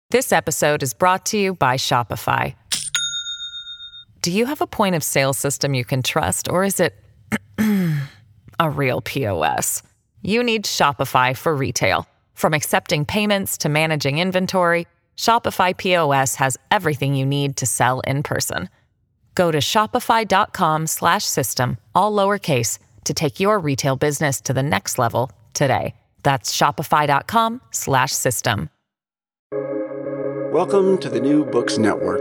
This episode is brought to you by Shopify. Do you have a point of sale system you can trust, or is it a real POS? You need Shopify for retail. From accepting payments to managing inventory, Shopify POS has everything you need to sell in person. Go to shopify.com/system, all lowercase, to take your retail business to the next level today. That's shopify.com/system. Welcome to the New Books Network.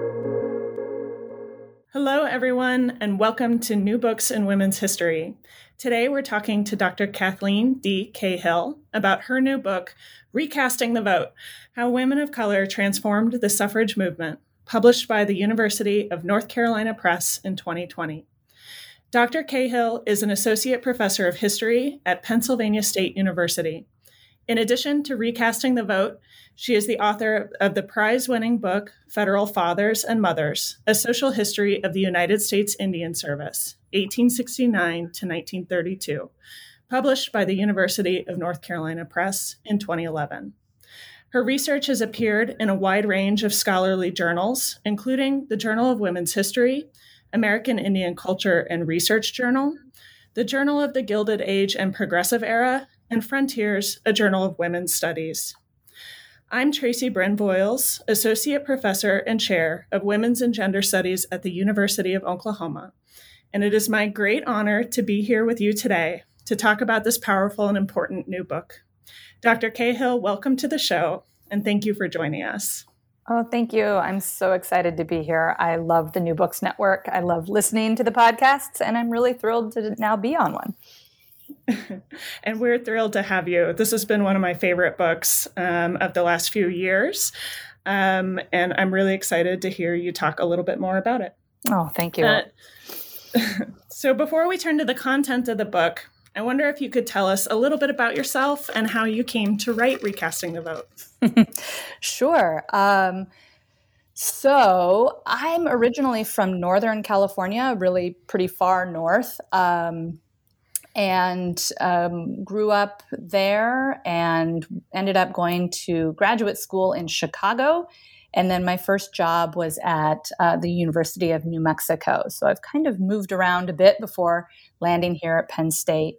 Hello, everyone, and welcome to New Books in Women's History. Today, we're talking to Dr. Kathleen D. Cahill about her new book, Recasting the Vote: How Women of Color Transformed the Suffrage Movement, published by the University of North Carolina Press in 2020. Dr. Cahill is an associate professor of history at Pennsylvania State University. In addition to Recasting the Vote, she is the author of the prize-winning book, Federal Fathers and Mothers, A Social History of the United States Indian Service, 1869 to 1932, published by the University of North Carolina Press in 2011. Her research has appeared in a wide range of scholarly journals, including the Journal of Women's History, American Indian Culture and Research Journal, the Journal of the Gilded Age and Progressive Era, and Frontiers, a journal of women's studies. I'm Tracy Bryn Voiles, Associate Professor and Chair of Women's and Gender Studies at the University of Oklahoma, and it is my great honor to be here with you today to talk about this powerful and important new book. Dr. Cahill, welcome to the show, and thank you for joining us. Oh, thank you. I'm so excited to be here. I love the New Books Network. I love listening to the podcasts, and I'm really thrilled to now be on one. And we're thrilled to have you. This has been one of my favorite books of the last few years. And I'm really excited to hear you talk a little bit more about it. Oh, thank you. So before we turn to the content of the book, I wonder if you could tell us a little bit about yourself and how you came to write Recasting the Vote. Sure. So I'm originally from Northern California, really pretty far north. And grew up there and ended up going to graduate school in Chicago. And then my first job was at the University of New Mexico. So I've kind of moved around a bit before landing here at Penn State.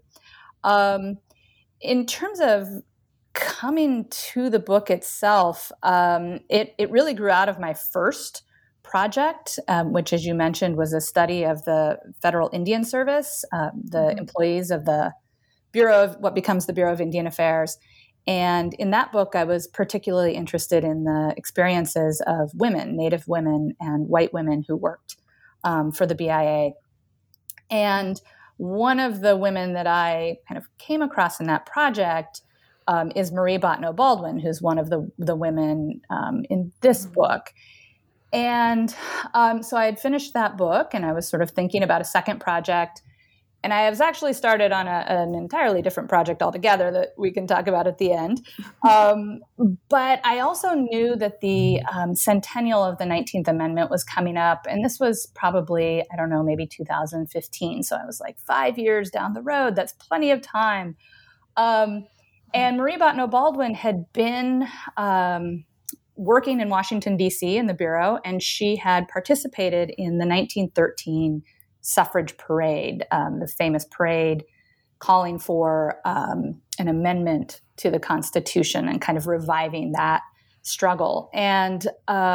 In terms of coming to the book itself, it really grew out of my first project, which, as you mentioned, was a study of the Federal Indian Service, the employees of the Bureau of what becomes the Bureau of Indian Affairs. And in that book, I was particularly interested in the experiences of women, Native women and white women who worked for the BIA. And one of the women that I kind of came across in that project is Marie Bottineau Baldwin, who's one of the women in this book. And so I had finished that book and I was sort of thinking about a second project. And I was actually started on an entirely different project altogether that we can talk about at the end. But I also knew that the centennial of the 19th Amendment was coming up. And this was probably, I don't know, maybe 2015. So I was like 5 years down the road. That's plenty of time. And Marie Bottineau Baldwin had been working in Washington, D.C. in the Bureau, and she had participated in the 1913 suffrage parade, the famous parade calling for an amendment to the Constitution and kind of reviving that struggle. And,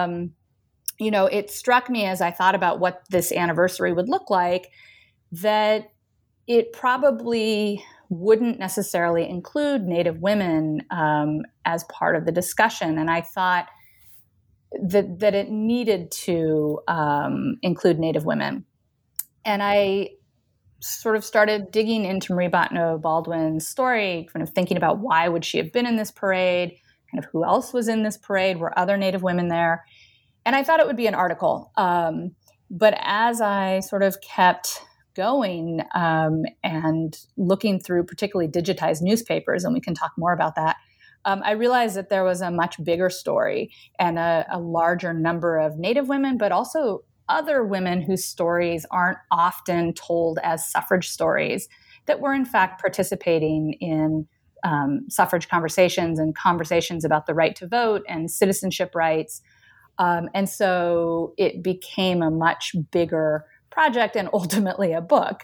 it struck me as I thought about what this anniversary would look like, that it probably wouldn't necessarily include Native women as part of the discussion. And I thought that it needed to include Native women. And I sort of started digging into Marie Bottineau Baldwin's story, kind of thinking about why would she have been in this parade, kind of who else was in this parade, were other Native women there. And I thought it would be an article. But as I sort of kept going and looking through particularly digitized newspapers, and we can talk more about that, I realized that there was a much bigger story and a larger number of Native women, but also other women whose stories aren't often told as suffrage stories that were in fact participating in suffrage conversations and conversations about the right to vote and citizenship rights. And so it became a much bigger project and ultimately a book.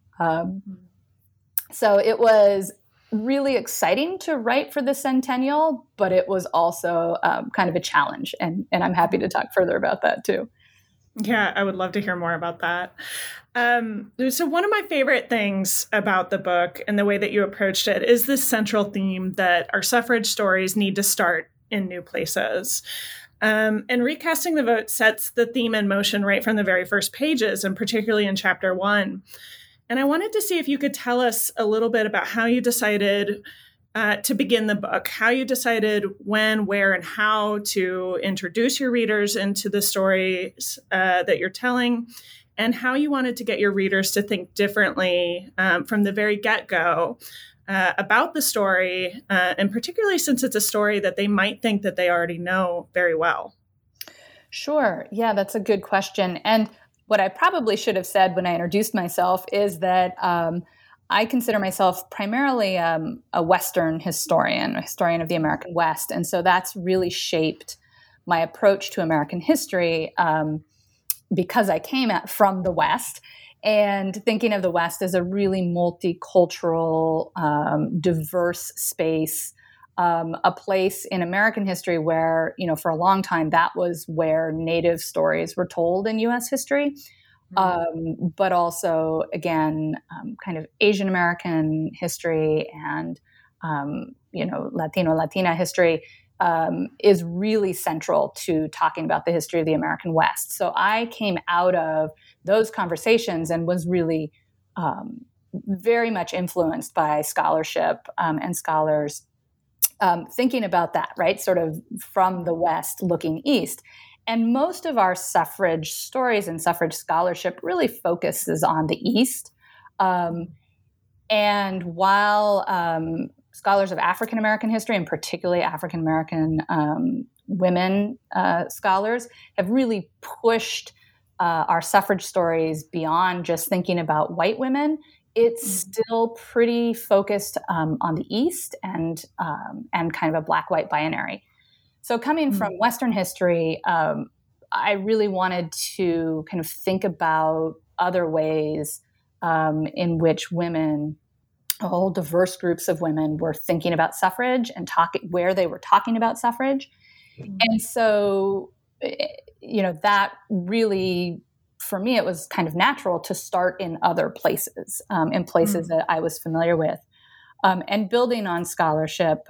So it was really exciting to write for the centennial, but it was also kind of a challenge. And I'm happy to talk further about that too. Yeah, I would love to hear more about that. So one of my favorite things about the book and the way that you approached it is this central theme that our suffrage stories need to start in new places. And Recasting the Vote sets the theme in motion right from the very first pages, and particularly in chapter 1. And I wanted to see if you could tell us a little bit about how you decided to begin the book, how you decided when, where, and how to introduce your readers into the stories that you're telling, and how you wanted to get your readers to think differently from the very get-go about the story, and particularly since it's a story that they might think that they already know very well. Sure. Yeah, that's a good question. And what I probably should have said when I introduced myself is that I consider myself primarily a Western historian, a historian of the American West. And so that's really shaped my approach to American history because I came from the West and thinking of the West as a really multicultural, diverse space, a place in American history where, for a long time, that was where Native stories were told in U.S. history. But also, again, kind of Asian American history and, Latina history is really central to talking about the history of the American West. So I came out of those conversations and was really very much influenced by scholarship and scholars thinking about that, right? Sort of from the West looking east. And most of our suffrage stories and suffrage scholarship really focuses on the East. And while scholars of African American history, and particularly African American women scholars, have really pushed our suffrage stories beyond just thinking about white women, it's still pretty focused on the East and kind of a black-white binary. So coming from Western history, I really wanted to kind of think about other ways in which women, whole diverse groups of women, were thinking about suffrage and where they were talking about suffrage. And so, that really, for me, it was kind of natural to start in other places, in places that I was familiar with, and building on scholarship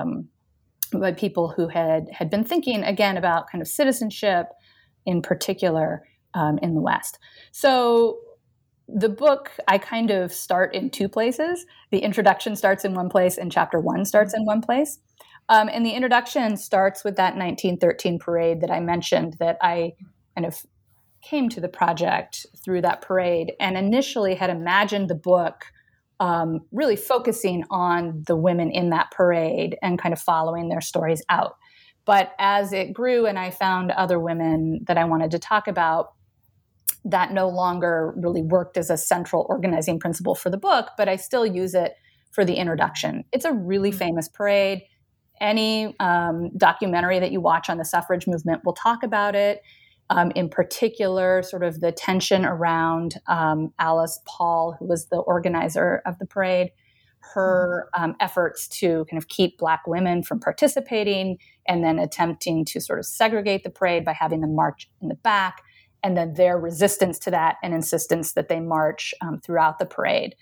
by people who had been thinking, again, about kind of citizenship in particular in the West. So the book, I kind of start in two places. The introduction starts in one place and chapter 1 starts in one place. And the introduction starts with that 1913 parade that I mentioned, that I kind of came to the project through that parade and initially had imagined the book really focusing on the women in that parade and kind of following their stories out. But as it grew and I found other women that I wanted to talk about, that no longer really worked as a central organizing principle for the book, but I still use it for the introduction. It's a really famous parade. Any documentary that you watch on the suffrage movement will talk about it. In particular, sort of the tension around Alice Paul, who was the organizer of the parade, her efforts to kind of keep Black women from participating and then attempting to sort of segregate the parade by having them march in the back, and then their resistance to that and insistence that they march throughout the parade.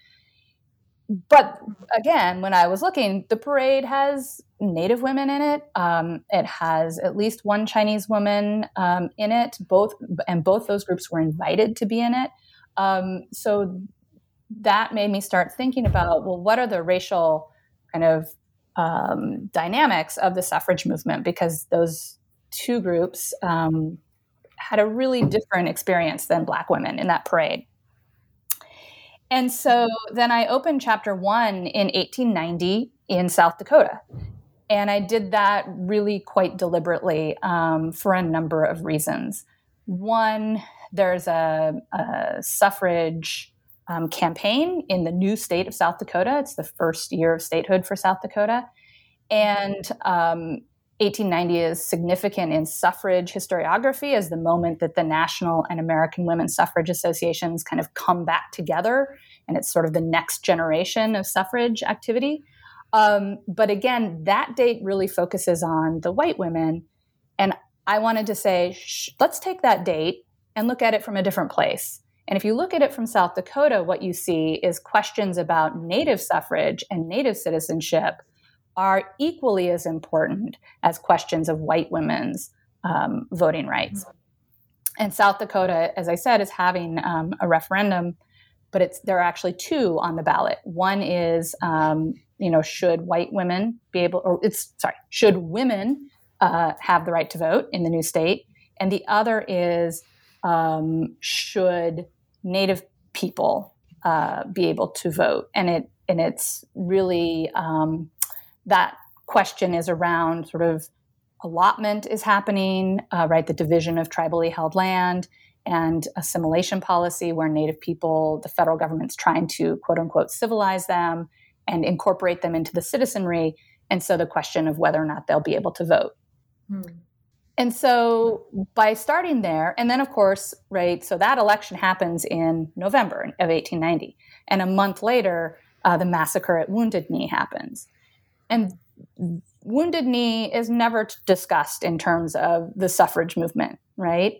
But again, when I was looking, the parade has Native women in it. It has at least one Chinese woman in it. Both those groups were invited to be in it. So that made me start thinking about, well, what are the racial kind of dynamics of the suffrage movement? Because those two groups had a really different experience than Black women in that parade. And so then I opened chapter 1 in 1890 in South Dakota. And I did that really quite deliberately for a number of reasons. One, there's a suffrage campaign in the new state of South Dakota. It's the first year of statehood for South Dakota. And 1890 is significant in suffrage historiography as the moment that the National and American Women's Suffrage Associations kind of come back together. And it's sort of the next generation of suffrage activity. But again, that date really focuses on the white women. And I wanted to say, let's take that date and look at it from a different place. And if you look at it from South Dakota, what you see is questions about Native suffrage and Native citizenship are equally as important as questions of white women's voting rights. And South Dakota, as I said, is having a referendum, but there are actually two on the ballot. One is, should white women be able, should women have the right to vote in the new state? And the other is, should Native people be able to vote? And it's really that question is around sort of allotment is happening, right? The division of tribally held land and assimilation policy where Native people, the federal government's trying to quote unquote civilize them and incorporate them into the citizenry. And so the question of whether or not they'll be able to vote. And so by starting there, and then of course, right, so that election happens in November of 1890. And a month later, the massacre at Wounded Knee happens. And Wounded Knee is never discussed in terms of the suffrage movement, right?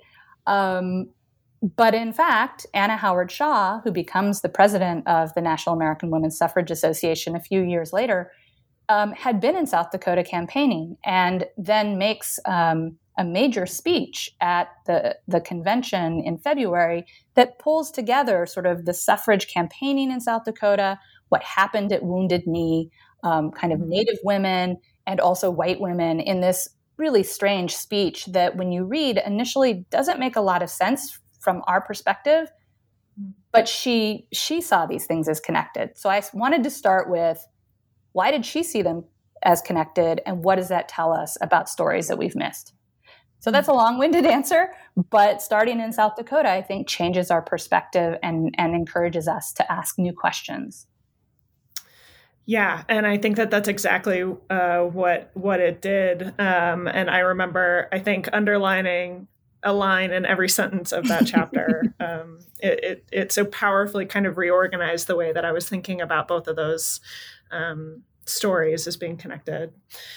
But in fact, Anna Howard Shaw, who becomes the president of the National American Women's Suffrage Association a few years later, had been in South Dakota campaigning and then makes a major speech at the convention in February that pulls together sort of the suffrage campaigning in South Dakota, what happened at Wounded Knee, kind of Native women and also white women in this really strange speech that when you read initially doesn't make a lot of sense from our perspective, but she saw these things as connected. So I wanted to start with, why did she see them as connected, and what does that tell us about stories that we've missed? So that's a long-winded answer, but starting in South Dakota, I think changes our perspective and encourages us to ask new questions. Yeah, and I think that's exactly what it did. And I remember, I think, underlining a line in every sentence of that chapter. It so powerfully kind of reorganized the way that I was thinking about both of those stories as being connected.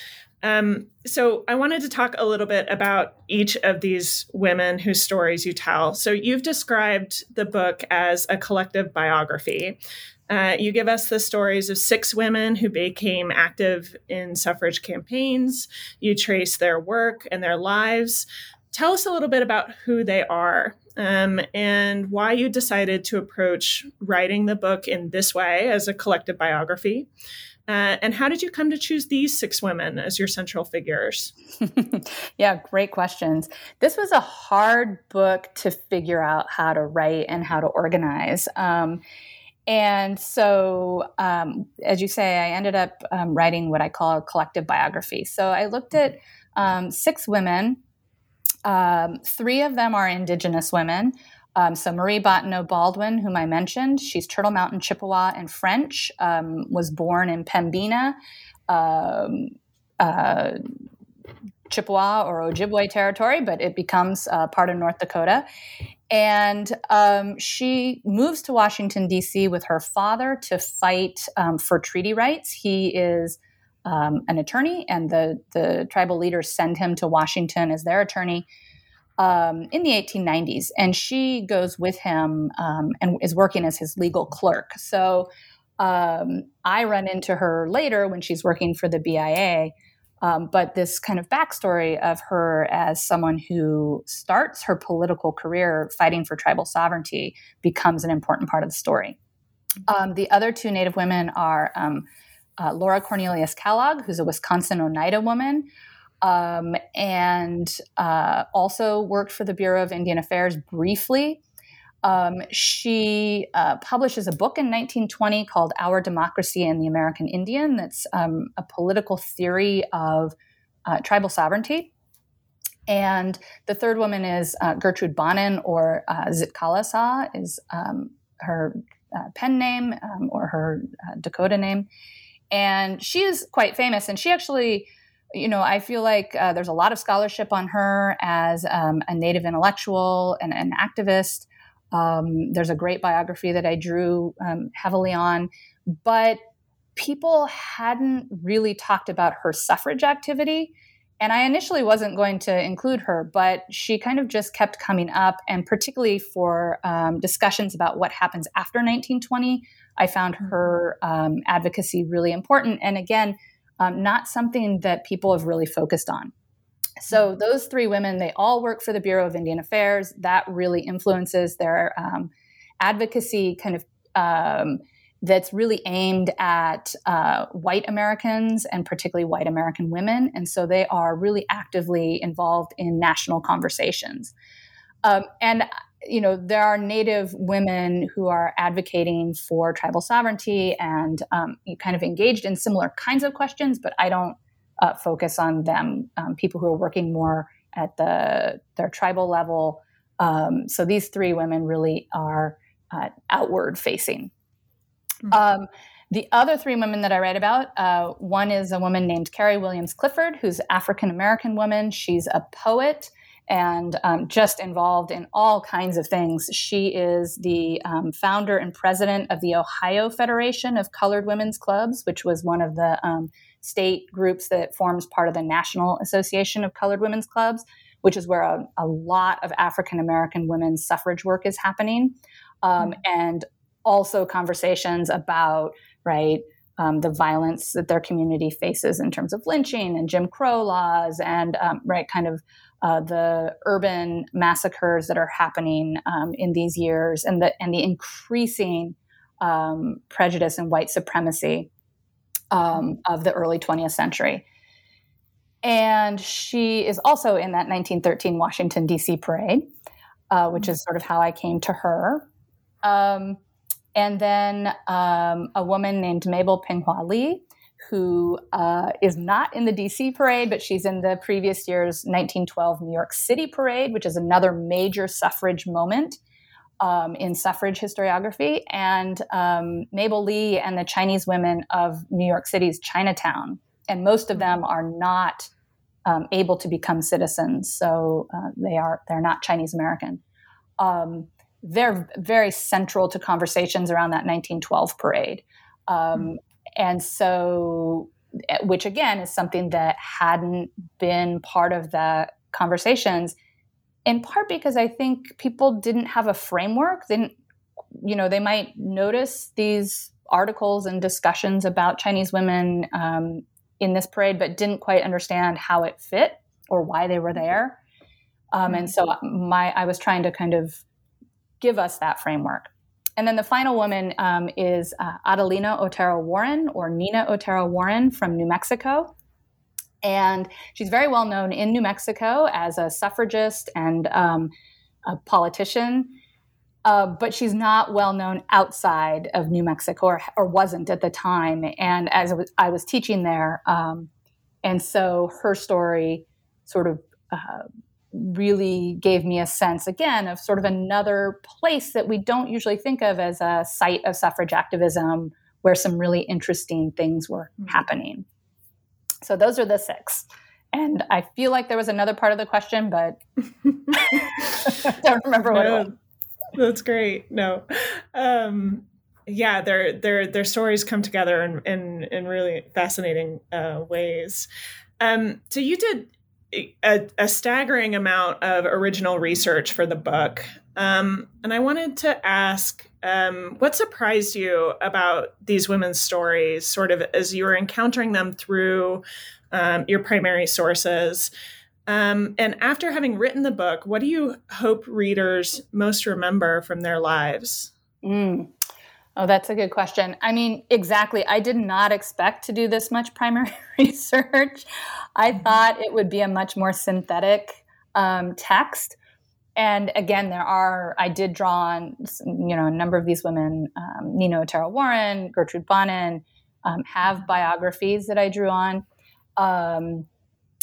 So I wanted to talk a little bit about each of these women whose stories you tell. So you've described the book as a collective biography. You give us the stories of 6 women who became active in suffrage campaigns. You trace their work and their lives. Tell us a little bit about who they are and why you decided to approach writing the book in this way as a collective biography. And how did you come to choose these 6 women as your central figures? Yeah, great questions. This was a hard book to figure out how to write and how to organize. And so, as you say, I ended up writing what I call a collective biography. So I looked at 6 women. 3 of them are Indigenous women. So Marie Bottineau Baldwin, whom I mentioned, she's Turtle Mountain Chippewa and French, was born in Pembina, Chippewa or Ojibwe territory, but it becomes part of North Dakota. And she moves to Washington, D.C. with her father to fight for treaty rights. He is an attorney, and the tribal leaders send him to Washington as their attorney in the 1890s. And she goes with him and is working as his legal clerk. So I run into her later when she's working for the BIA. But this kind of backstory of her as someone who starts her political career fighting for tribal sovereignty becomes an important part of the story. The other 2 Native women are Laura Cornelius Kellogg, who's a Wisconsin Oneida woman, and also worked for the Bureau of Indian Affairs briefly. She publishes a book in 1920 called Our Democracy and the American Indian. That's a political theory of tribal sovereignty. And the third woman is Gertrude Bonin, or Zitkala-Sa is her pen name or her Dakota name. And she is quite famous. And she actually, I feel like there's a lot of scholarship on her as a Native intellectual and an activist. There's a great biography that I drew heavily on. But people hadn't really talked about her suffrage activity. And I initially wasn't going to include her, but she kind of just kept coming up. And particularly for discussions about what happens after 1920, I found her advocacy really important. And again, not something that people have really focused on. So those three women, they all work for the Bureau of Indian Affairs. That really influences their advocacy kind of that's really aimed at white Americans and particularly white American women. And so they are really actively involved in national conversations. And there are Native women who are advocating for tribal sovereignty and kind of engaged in similar kinds of questions, but I don't focus on them, people who are working more at their tribal level. So these three women really are outward facing. The other three women that I write about, one is a woman named Carrie Williams Clifford, who's an African-American woman. She's a poet and just involved in all kinds of things. She is the founder and president of the Ohio Federation of Colored Women's Clubs, which was one of the state groups that forms part of the National Association of Colored Women's Clubs, which is where a lot of African-American women's suffrage work is happening. And also conversations about, the violence that their community faces in terms of lynching and Jim Crow laws and, the urban massacres that are happening in these years and the increasing prejudice and white supremacy of the early 20th century. And she is also in that 1913 Washington, D.C. parade, which is sort of how I came to her. And then a woman named Mabel Pinghua Lee, who is not in the DC parade, but she's in the previous year's 1912 New York City parade, which is another major suffrage moment in suffrage historiography. And Mabel Lee and the Chinese women of New York City's Chinatown, and most of them are not able to become citizens, so they're not Chinese American. They're very central to conversations around that 1912 parade. And so, which again is something that hadn't been part of the conversations, in part because I think people didn't have a framework. They might notice these articles and discussions about Chinese women in this parade, but didn't quite understand how it fit or why they were there. And so I was trying to kind of give us that framework. And then the final woman is Adelina Otero Warren, or Nina Otero Warren, from New Mexico. And she's very well known in New Mexico as a suffragist and a politician, but she's not well known outside of New Mexico, or wasn't at the time. And as I was teaching there, and so her story sort of really gave me a sense, again, of sort of another place that we don't usually think of as a site of suffrage activism where some really interesting things were happening. So those are the six. And I feel like there was another part of the question, but I don't remember what it was. That's great. No. Yeah, their stories come together in really fascinating ways. So you did a staggering amount of original research for the book. And I wanted to ask, what surprised you about these women's stories, sort of as you were encountering them through your primary sources? And after having written the book, what do you hope readers most remember from their lives? Oh, that's a good question. I mean, exactly. I did not expect to do this much primary research. I thought it would be a much more synthetic text. And again, I did draw on, a number of these women, Nina Otero Warren, Gertrude Bonin, have biographies that I drew on.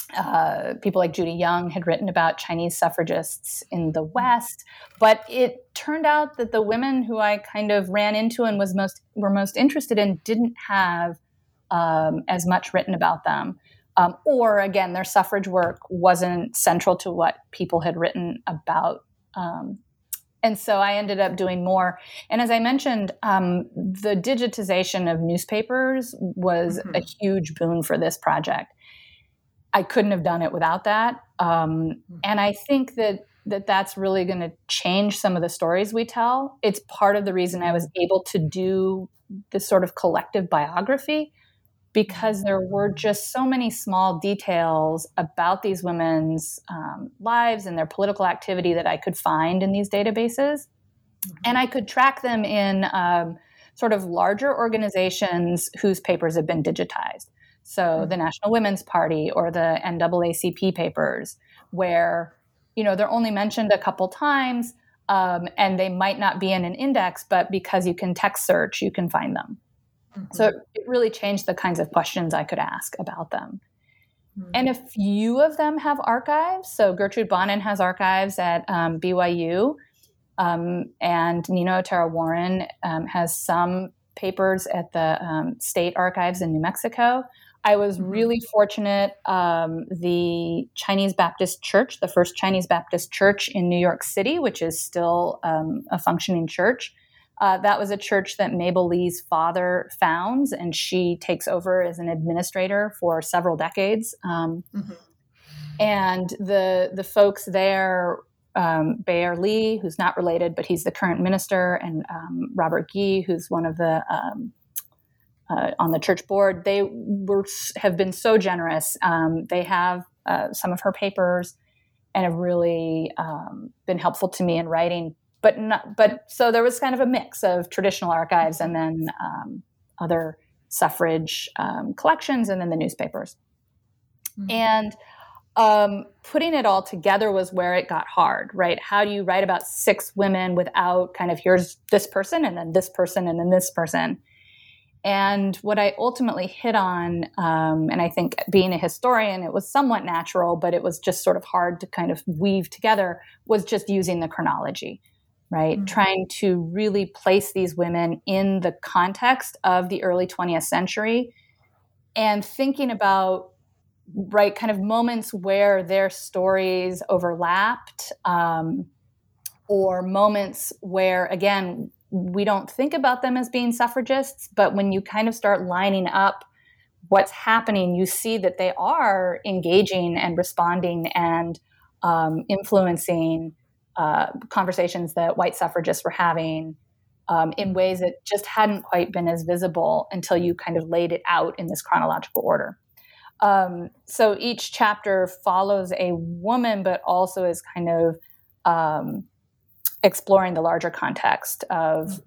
People like Judy Young had written about Chinese suffragists in the West, but it turned out that the women who I kind of ran into and were most interested in didn't have as much written about them. Or again, their suffrage work wasn't central to what people had written about. And so I ended up doing more. And as I mentioned, the digitization of newspapers was a huge boon for this project. I couldn't have done it without that. And I think that's really going to change some of the stories we tell. It's part of the reason I was able to do this sort of collective biography, because there were just so many small details about these women's lives and their political activity that I could find in these databases. And I could track them in sort of larger organizations whose papers have been digitized. So the National Women's Party or the NAACP papers, where, they're only mentioned a couple times and they might not be in an index, but because you can text search, you can find them. So it really changed the kinds of questions I could ask about them. And a few of them have archives. So Gertrude Bonin has archives at BYU, and Nina Otero Warren has some papers at the state archives in New Mexico. I was really fortunate. The Chinese Baptist Church, the first Chinese Baptist church in New York City, which is still a functioning church, that was a church that Mabel Lee's father founds, and she takes over as an administrator for several decades. And the folks there, Bayer Lee, who's not related, but he's the current minister, and Robert Gee, who's one of the on the church board, they have been so generous. They have some of her papers and have really been helpful to me in writing. But so there was kind of a mix of traditional archives and then other suffrage collections and then the newspapers. And putting it all together was where it got hard, right? How do you write about 6 women without kind of here's this person and then this person and then this person? And what I ultimately hit on, and I think being a historian, it was somewhat natural, but it was just sort of hard to kind of weave together, was just using the chronology, right? Trying to really place these women in the context of the early 20th century and thinking about, right, kind of moments where their stories overlapped, or moments where, again, we don't think about them as being suffragists, but when you kind of start lining up what's happening, you see that they are engaging and responding and influencing conversations that white suffragists were having in ways that just hadn't quite been as visible until you kind of laid it out in this chronological order. So each chapter follows a woman, but also is kind of exploring the larger context of,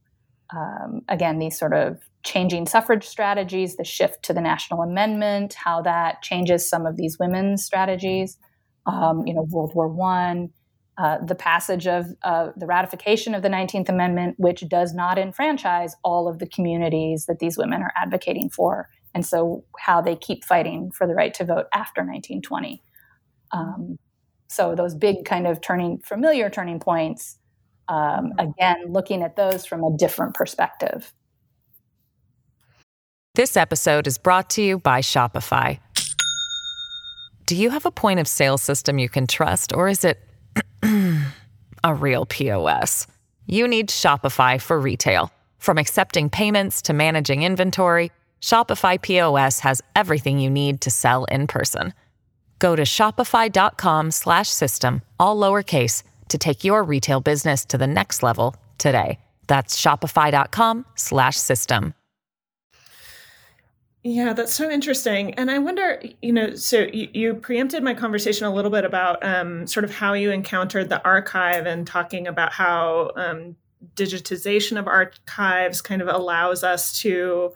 again, these sort of changing suffrage strategies, the shift to the national amendment, how that changes some of these women's strategies, World War I, the passage of the ratification of the 19th Amendment, which does not enfranchise all of the communities that these women are advocating for. And so how they keep fighting for the right to vote after 1920. So those big kind of familiar turning points, again, looking at those from a different perspective. This episode is brought to you by Shopify. Do you have a point of sale system you can trust, or is it a real POS? You need Shopify for retail. From accepting payments to managing inventory, Shopify POS has everything you need to sell in person. Go to shopify.com/system, all lowercase, to take your retail business to the next level today. That's shopify.com/system. Yeah, that's so interesting. And I wonder, so you preempted my conversation a little bit about sort of how you encountered the archive and talking about how digitization of archives kind of allows us to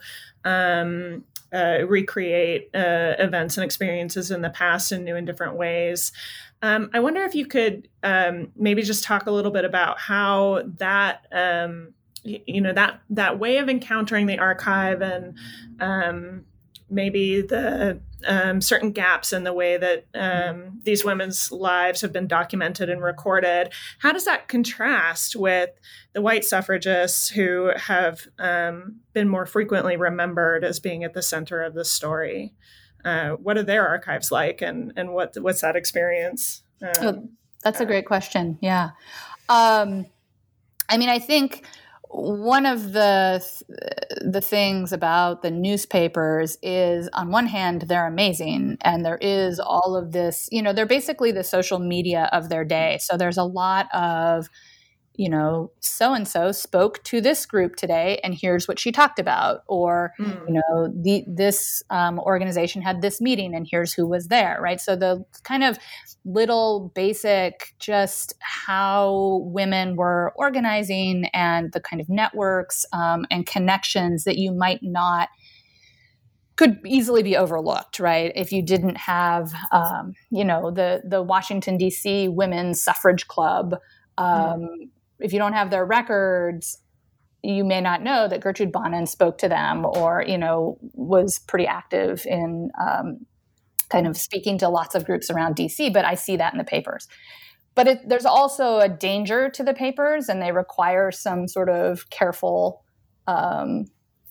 recreate events and experiences in the past in new and different ways. I wonder if you could maybe just talk a little bit about how that, that way of encountering the archive and maybe the certain gaps in the way that these women's lives have been documented and recorded. How does that contrast with the white suffragists who have been more frequently remembered as being at the center of the story? What are their archives like, and what's that experience? That's a great question. Yeah. I mean, I think one of the things about the newspapers is, on one hand, they're amazing, and there is all of this, they're basically the social media of their day. So there's a lot of, so-and-so spoke to this group today, and here's what she talked about. Or, this organization had this meeting, and here's who was there, right? So the kind of little basic, just how women were organizing and the kind of networks and connections that you might not, could easily be overlooked, right? If you didn't have, the Washington, D.C. Women's Suffrage Club, if you don't have their records, you may not know that Gertrude Bonnen spoke to them or, was pretty active in kind of speaking to lots of groups around DC, but I see that in the papers. But there's also a danger to the papers, and they require some sort of careful, you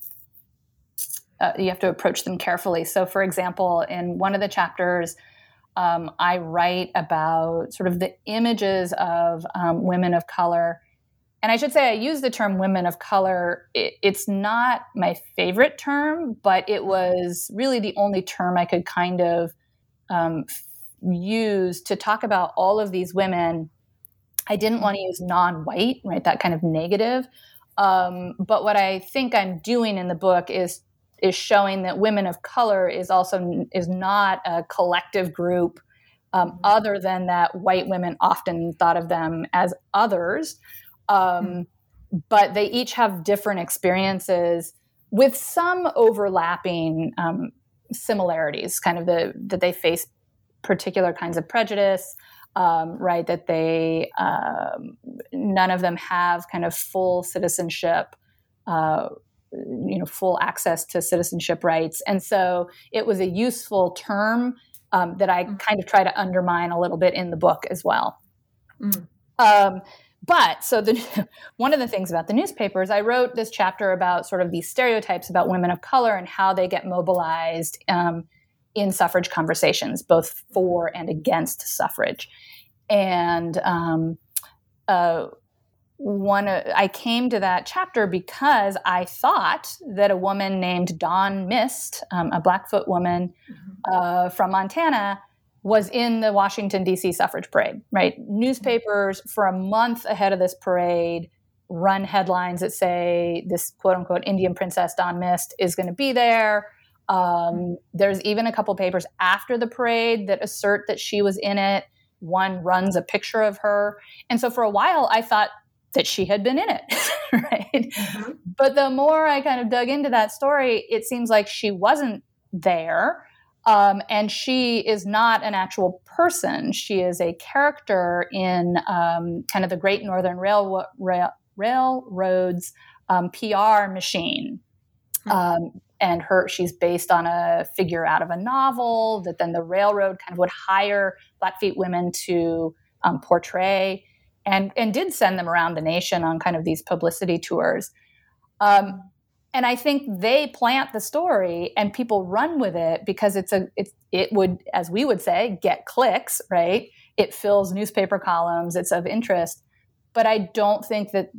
have to approach them carefully. So, for example, in one of the chapters, I write about sort of the images of women of color. And I should say I use the term women of color. It's not my favorite term, but it was really the only term I could kind of use to talk about all of these women. I didn't want to use non-white, right? That kind of negative. But what I think I'm doing in the book is showing that women of color is not a collective group, other than that white women often thought of them as others. But they each have different experiences with some overlapping similarities, kind of that they face particular kinds of prejudice, right? That they none of them have kind of full citizenship, full access to citizenship rights. And so it was a useful term that I kind of try to undermine a little bit in the book as well. But so one of the things about the newspapers, I wrote this chapter about sort of these stereotypes about women of color and how they get mobilized in suffrage conversations, both for and against suffrage. And I came to that chapter because I thought that a woman named Dawn Mist, a Blackfoot woman from Montana, was in the Washington, D.C. suffrage parade, right? Newspapers for a month ahead of this parade run headlines that say this quote unquote Indian princess Dawn Mist is going to be there. There's even a couple papers after the parade that assert that she was in it. One runs a picture of her. And so for a while, I thought that she had been in it, right? But the more I kind of dug into that story, it seems like she wasn't there. And she is not an actual person. She is a character in kind of the Great Northern Railroad's PR machine. And she's based on a figure out of a novel that then the railroad kind of would hire Blackfeet women to portray, and did send them around the nation on kind of these publicity tours. And I think they plant the story and people run with it because it would, as we would say, get clicks, right? It fills newspaper columns. It's of interest. But I don't think that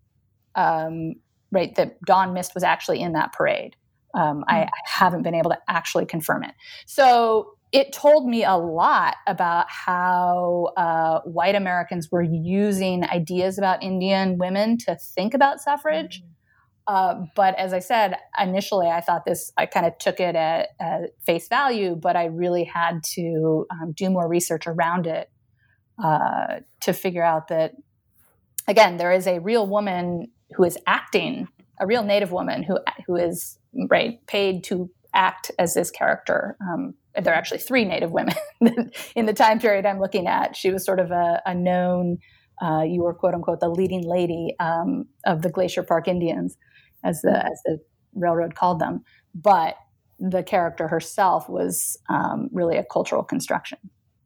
Dawn Mist was actually in that parade. I haven't been able to actually confirm it. So it told me a lot about how white Americans were using ideas about Indian women to think about suffrage. But as I said, initially, I thought I kind of took it at face value, but I really had to do more research around it to figure out that, again, there is a real woman who is acting, a real Native woman who is paid to act as this character. There are actually 3 Native women in the time period I'm looking at. She was sort of a known, you were quote unquote the leading lady of the Glacier Park Indians, as the railroad called them. But the character herself was really a cultural construction.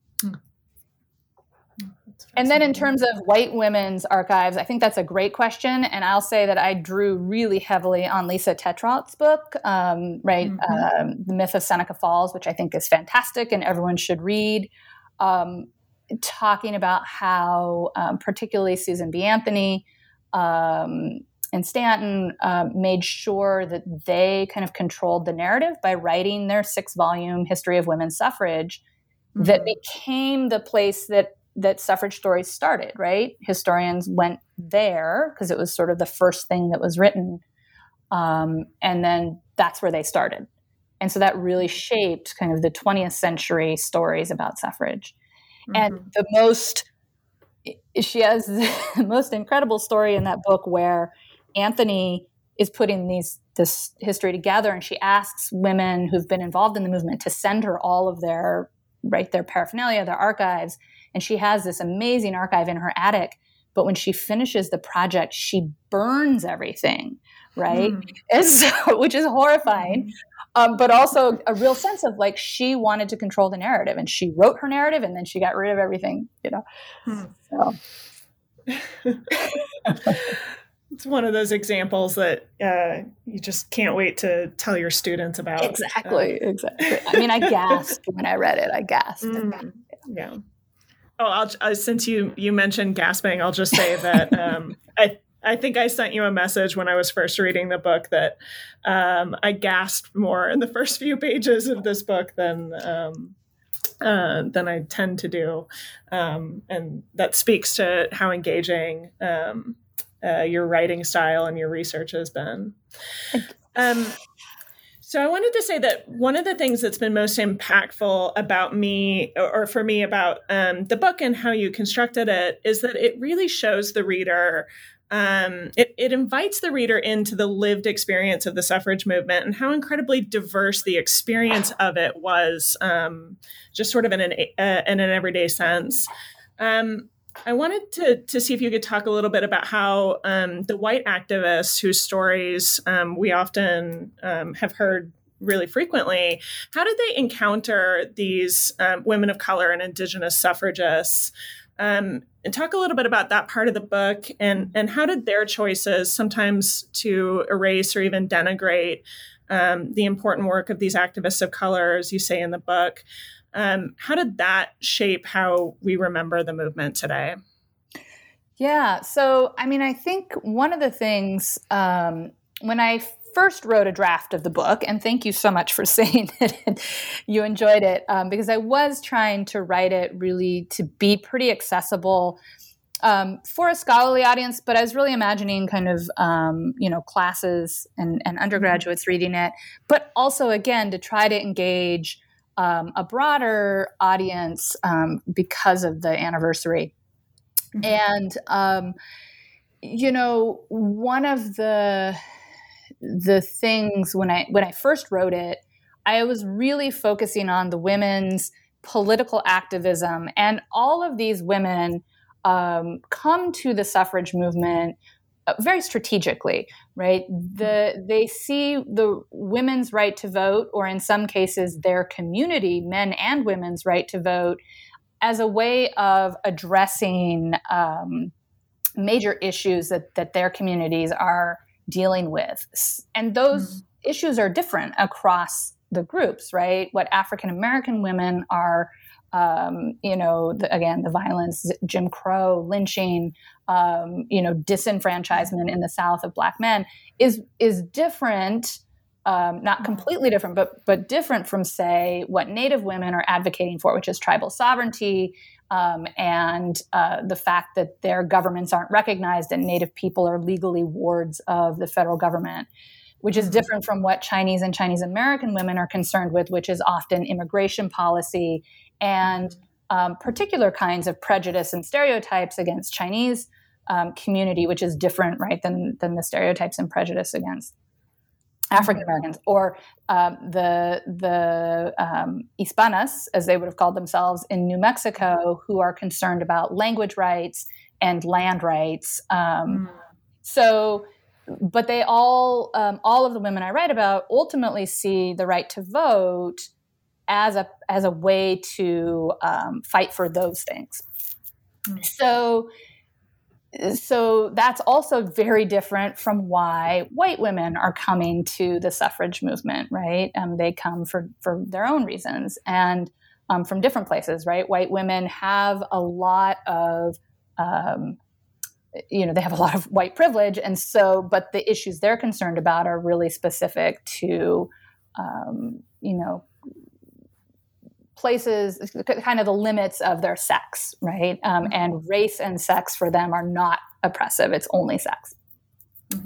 And then in terms of white women's archives, I think that's a great question. And I'll say that I drew really heavily on Lisa Tetrault's book, The Myth of Seneca Falls, which I think is fantastic and everyone should read, talking about how particularly Susan B. Anthony and Stanton made sure that they kind of controlled the narrative by writing their 6-volume history of women's suffrage that became the place that suffrage stories started, right? Historians went there because it was sort of the first thing that was written. And then that's where they started. And so that really shaped kind of the 20th century stories about suffrage. And she has the most incredible story in that book where Anthony is putting this history together, and she asks women who've been involved in the movement to send her all of their paraphernalia, their archives. And she has this amazing archive in her attic. But when she finishes the project, she burns everything, right? And so, which is horrifying, but also a real sense of like she wanted to control the narrative, and she wrote her narrative, and then she got rid of everything, So. It's one of those examples that you just can't wait to tell your students about. Exactly. I mean, I gasped when I read it. I gasped. Yeah. Oh, since you mentioned gasping, I'll just say that I think I sent you a message when I was first reading the book that I gasped more in the first few pages of this book than I tend to do, and that speaks to how engaging your writing style and your research has been. So I wanted to say that one of the things that's been most impactful about me, or for me, about the book and how you constructed it, is that it really shows the reader, it invites the reader into the lived experience of the suffrage movement and how incredibly diverse the experience of it was, just sort of in an everyday sense. I wanted to see if you could talk a little bit about how the white activists whose stories we often have heard really frequently, how did they encounter these women of color and Indigenous suffragists? And talk a little bit about that part of the book, and how did their choices sometimes to erase or even denigrate the important work of these activists of color, as you say in the book, how did that shape how we remember the movement today? Yeah. So, I mean, I think one of the things when I first wrote a draft of the book, and thank you so much for saying that you enjoyed it, because I was trying to write it really to be pretty accessible for a scholarly audience, but I was really imagining kind of, classes and undergraduates reading it, but also, again, to try to engage a broader audience because of the anniversary. And, one of the things when I first wrote it, I was really focusing on the women's political activism, and all of these women come to the suffrage movement very strategically, right? They see the women's right to vote, or in some cases their community, men and women's right to vote, as a way of addressing major issues that their communities are dealing with. And those issues are different across the groups, right? What African American women are, the violence, Jim Crow, lynching, disenfranchisement in the South of Black men is different, not completely different, but different from, say, what Native women are advocating for, which is tribal sovereignty, and the fact that their governments aren't recognized and Native people are legally wards of the federal government, which is different from what Chinese and Chinese American women are concerned with, which is often immigration policy and particular kinds of prejudice and stereotypes against Chinese community, which is different, right, than the stereotypes and prejudice against African Americans, or the Hispanas, as they would have called themselves in New Mexico, who are concerned about language rights and land rights. So but they all of the women I write about ultimately see the right to vote as a way to fight for those things. So that's also very different from why white women are coming to the suffrage movement, right? They come for their own reasons and from different places, right? White women have a lot of, they have a lot of white privilege. And so, but the issues they're concerned about are really specific to, places, kind of the limits of their sex, right? And race and sex for them are not oppressive. It's only sex. Mm-hmm.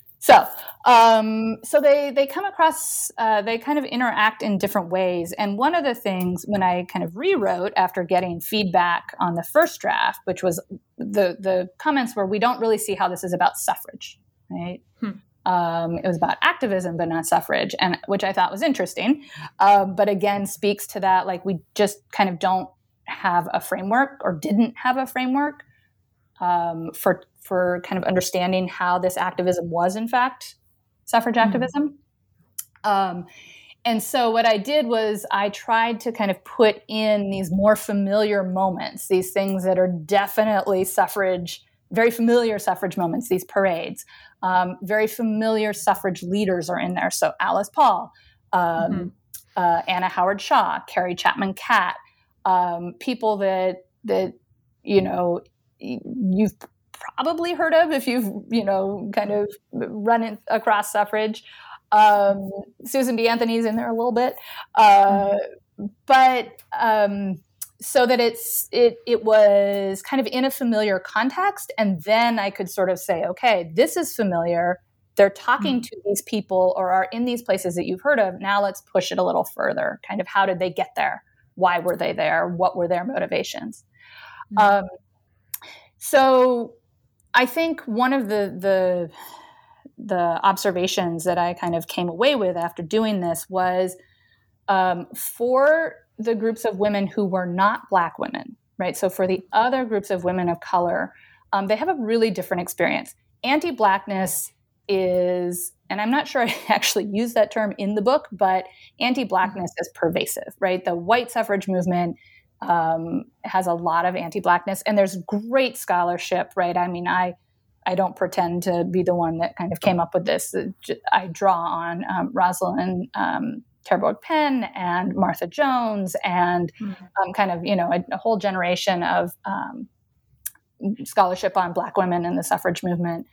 So they come across, they kind of interact in different ways. And one of the things when I kind of rewrote after getting feedback on the first draft, which was the comments were, we don't really see how this is about suffrage, right? It was about activism, but not suffrage, and which I thought was interesting. But again, speaks to that, like we just kind of don't have a framework or didn't have a framework for kind of understanding how this activism was, in fact, suffrage activism. And so what I did was I tried to kind of put in these more familiar moments, these things that are definitely suffrage, very familiar suffrage moments, these parades. Very familiar suffrage leaders are in there. So Alice Paul, Anna Howard Shaw, Carrie Chapman Catt, people that you've probably heard of if you've kind of run across suffrage. Susan B. Anthony's in there a little bit, but so that it was kind of in a familiar context, and then I could sort of say, okay, this is familiar. They're talking to these people or are in these places that you've heard of. Now let's push it a little further. Kind of how did they get there? Why were they there? What were their motivations? So I think one of the observations that I kind of came away with after doing this was for the groups of women who were not Black women, right? So for the other groups of women of color, they have a really different experience. Anti-Blackness is, and I'm not sure I actually use that term in the book, but anti-Blackness is pervasive, right? The white suffrage movement has a lot of anti-Blackness, and there's great scholarship, right? I mean, I don't pretend to be the one that kind of came up with this. I draw on Rosalind Terborg Penn and Martha Jones and kind of, a whole generation of scholarship on Black women in the suffrage movement.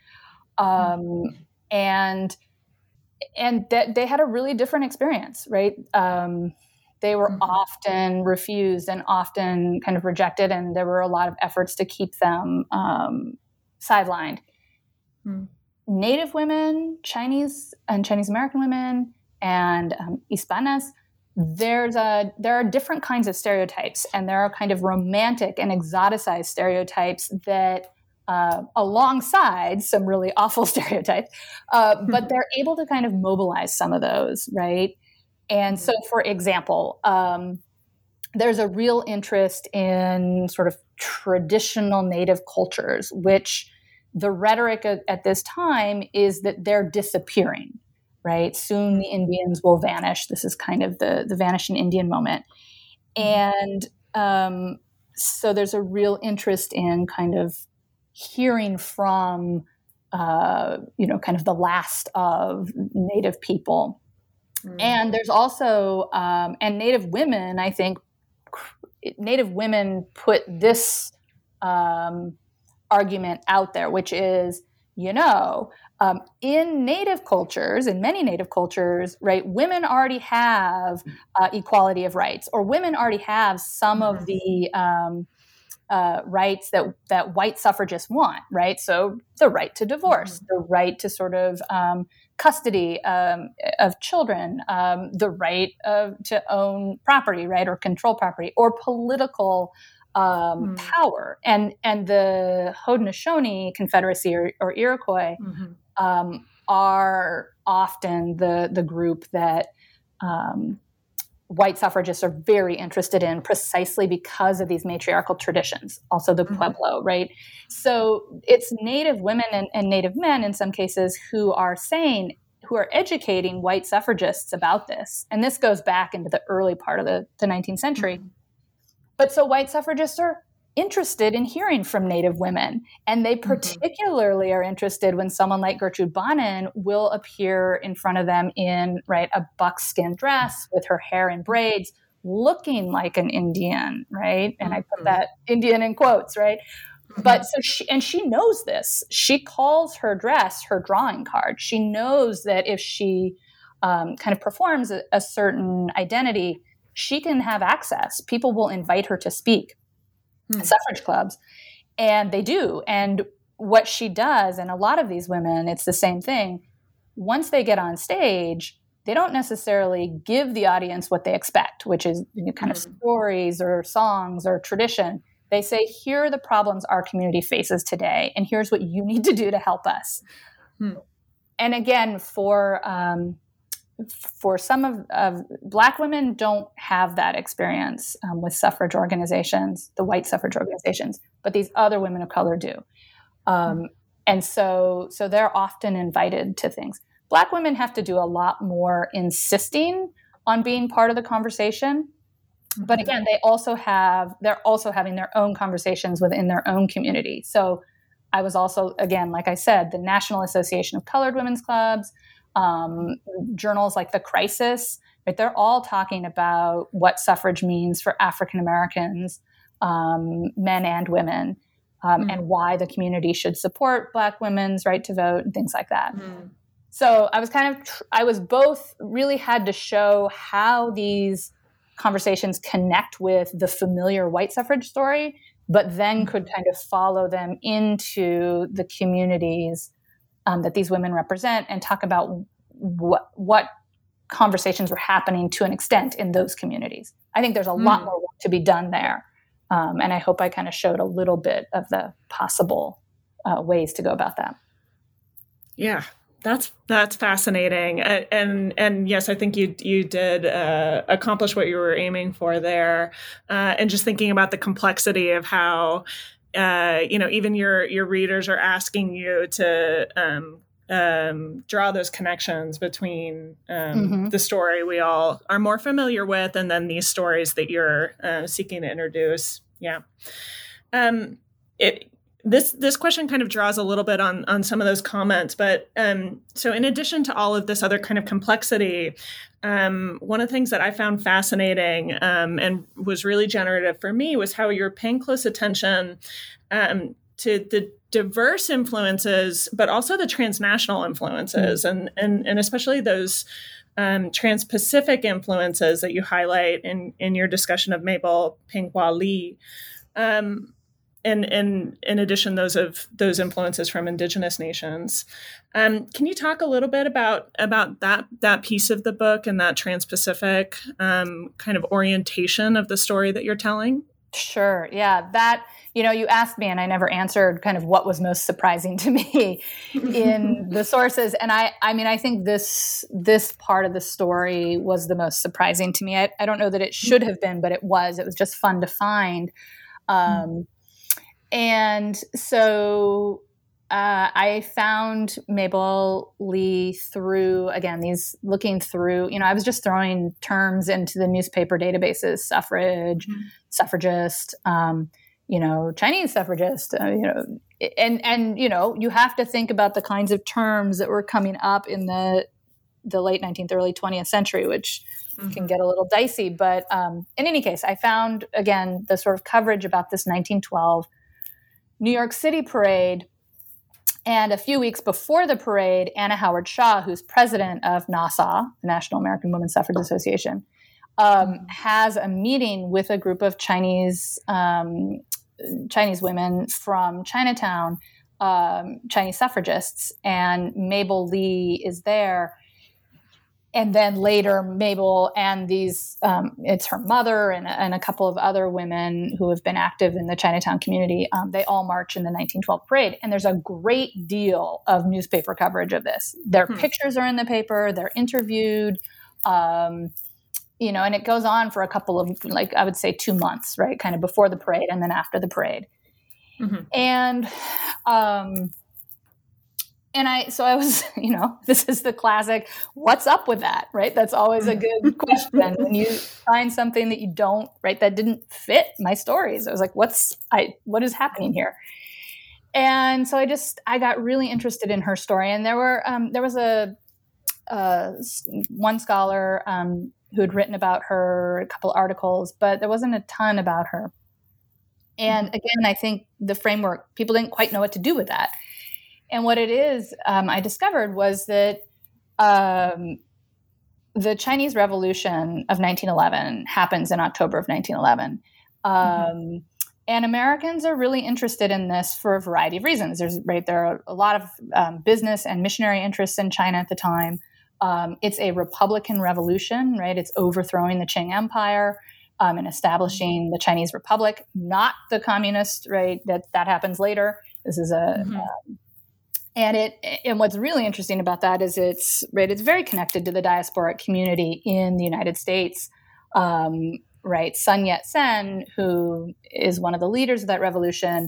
And that they had a really different experience, right? They were often refused and often kind of rejected, and there were a lot of efforts to keep them sidelined. Native women, Chinese and Chinese American women, and Hispanas, there are different kinds of stereotypes, and there are kind of romantic and exoticized stereotypes that alongside some really awful stereotypes, but they're able to kind of mobilize some of those, right? And so, for example, there's a real interest in sort of traditional Native cultures, which the rhetoric at this time is that they're disappearing, right? Soon the Indians will vanish. This is kind of the vanishing Indian moment. And so there's a real interest in kind of hearing from, kind of the last of Native people. And there's also, and Native women, I think, Native women put this argument out there, which is, in Native cultures, in many Native cultures, right, women already have equality of rights, or women already have some of the rights that white suffragists want, right? So the right to divorce, the right to sort of custody of children, the right to own property, right, or control property, or political power. And the Haudenosaunee Confederacy or Iroquois are often the group that white suffragists are very interested in precisely because of these matriarchal traditions, also the Pueblo, right? So it's Native women and Native men in some cases who are educating white suffragists about this. And this goes back into the early part of the 19th century. But so white suffragists are interested in hearing from Native women. And they particularly are interested when someone like Gertrude Bonnen will appear in front of them in, right, a buckskin dress with her hair in braids, looking like an Indian, right? And I put that Indian in quotes, right? But so she knows this. She calls her dress her drawing card. She knows that if she kind of performs a certain identity, she can have access. People will invite her to speak at suffrage clubs, and they do. And what she does, and a lot of these women, it's the same thing. Once they get on stage, they don't necessarily give the audience what they expect, which is kind of stories or songs or tradition. They say, here are the problems our community faces today, and here's what you need to do to help us. And again, for some of Black women don't have that experience with suffrage organizations, the white suffrage organizations, but these other women of color do. And so they're often invited to things. Black women have to do a lot more insisting on being part of the conversation. But again, they're also having their own conversations within their own community. So I was also, again, like I said, the National Association of Colored Women's Clubs, journals like The Crisis, right? They're all talking about what suffrage means for African Americans, men and women, and why the community should support Black women's right to vote and things like that. So I was both really had to show how these conversations connect with the familiar white suffrage story, but then could kind of follow them into the communities that these women represent and talk about what conversations were happening to an extent in those communities. I think there's a lot more work to be done there. And I hope I kind of showed a little bit of the possible ways to go about that. Yeah, that's fascinating. And yes, I think you did accomplish what you were aiming for there. And just thinking about the complexity of how, even your readers are asking you to draw those connections between the story we all are more familiar with and then these stories that you're seeking to introduce. Yeah. This question kind of draws a little bit on some of those comments, but so in addition to all of this other kind of complexity, one of the things that I found fascinating and was really generative for me was how you're paying close attention to the diverse influences, but also the transnational influences, and especially those trans-Pacific influences that you highlight in your discussion of Mabel Pinghua Lee. And in addition, those influences from Indigenous nations. Can you talk a little bit about that piece of the book and that trans-Pacific kind of orientation of the story that you're telling? Sure. Yeah. That, you asked me and I never answered kind of what was most surprising to me in the sources. And I think this part of the story was the most surprising to me. I don't know that it should have been, but it was just fun to find. And so I found Mabel Lee through, again, looking through, I was just throwing terms into the newspaper databases, suffrage, suffragist, Chinese suffragist, and you have to think about the kinds of terms that were coming up in the late 19th, early 20th century, which can get a little dicey. But in any case, I found, again, the sort of coverage about this 1912 New York City parade. And a few weeks before the parade, Anna Howard Shaw, who's president of NASA, the National American Women's Suffrage Association, has a meeting with a group of Chinese women from Chinatown, Chinese suffragists, and Mabel Lee is there. And then later, Mabel and it's her mother and a couple of other women who have been active in the Chinatown community, they all march in the 1912 parade. And there's a great deal of newspaper coverage of this. Their pictures are in the paper, they're interviewed. and it goes on for a couple of, like, I would say 2 months, right? Kind of before the parade and then after the parade. Mm-hmm. And I was, this is the classic, what's up with that, right? That's always a good question when you find something that you don't, right, that didn't fit my stories. I was like, what is happening here? And so I got really interested in her story. And there was one scholar who had written about her, a couple articles, but there wasn't a ton about her. And again, I think the framework, people didn't quite know what to do with that. And what it is, I discovered, was that the Chinese Revolution of 1911 happens in October of 1911. And Americans are really interested in this for a variety of reasons. There are a lot of business and missionary interests in China at the time. It's a Republican revolution, right? It's overthrowing the Qing Empire and establishing the Chinese Republic, not the communist, right? That happens later. This is and what's really interesting about that is it's very connected to the diasporic community in the United States. Right, Sun Yat-sen, who is one of the leaders of that revolution,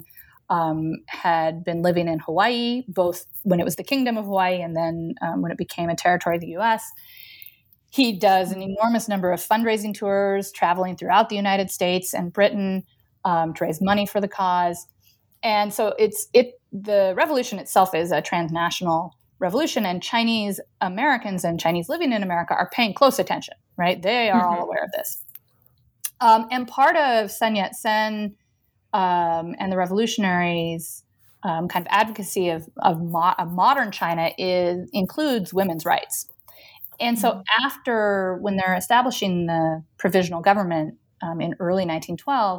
had been living in Hawaii, both when it was the Kingdom of Hawaii and then when it became a territory of the U.S. He does an enormous number of fundraising tours, traveling throughout the United States and Britain to raise money for the cause. And so the revolution itself is a transnational revolution, and Chinese Americans and Chinese living in America are paying close attention, right? They are all aware of this. And part of Sun Yat-sen and the revolutionaries' kind of advocacy of modern China includes women's rights. And so when they're establishing the provisional government in early 1912,